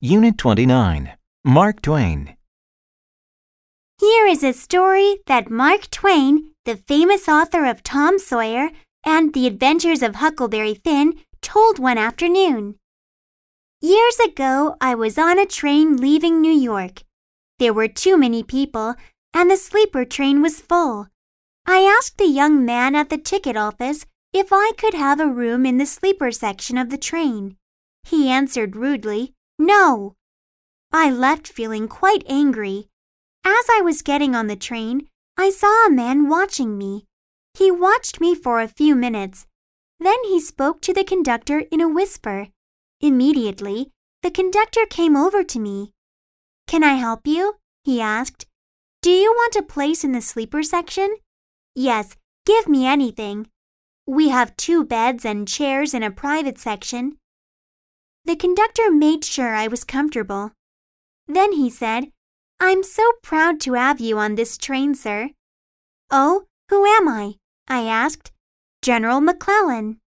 Unit 29. Mark Twain. Here is a story that Mark Twain, the famous author of Tom Sawyer and The Adventures of Huckleberry Finn, told one afternoon. Years ago, I was on a train leaving New York. There were too many people, and the sleeper train was full. I asked the young man at the ticket office if I could have a room in the sleeper section of the train. He answered rudely, "No." I left feeling quite angry. As I was getting on the train, I saw a man watching me. He watched me for a few minutes. Then he spoke to the conductor in a whisper. Immediately, the conductor came over to me. "Can I help you?" he asked. "Do you want a place in the sleeper section?" "Yes, give me anything. We have 2 beds and chairs in a private section." The conductor made sure I was comfortable. Then he said, "I'm so proud to have you on this train, sir." "Oh, who am I?" I asked. "General McClellan."